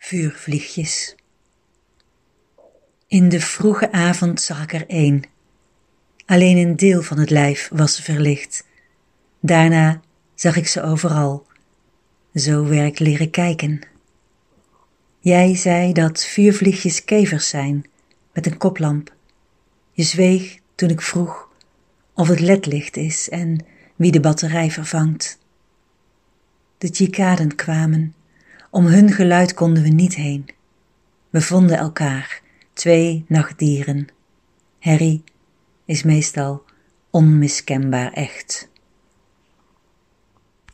Vuurvliegjes. In de vroege avond zag ik er één. Alleen een deel van het lijf was verlicht. Daarna zag ik ze overal. Zo werd ik leren kijken. Jij zei dat vuurvliegjes kevers zijn, met een koplamp. Je zweeg toen ik vroeg of het ledlicht is en wie de batterij vervangt. De tjikaden kwamen, om hun geluid konden we niet heen. We vonden elkaar, 2 nachtdieren. Herrie is meestal onmiskenbaar echt.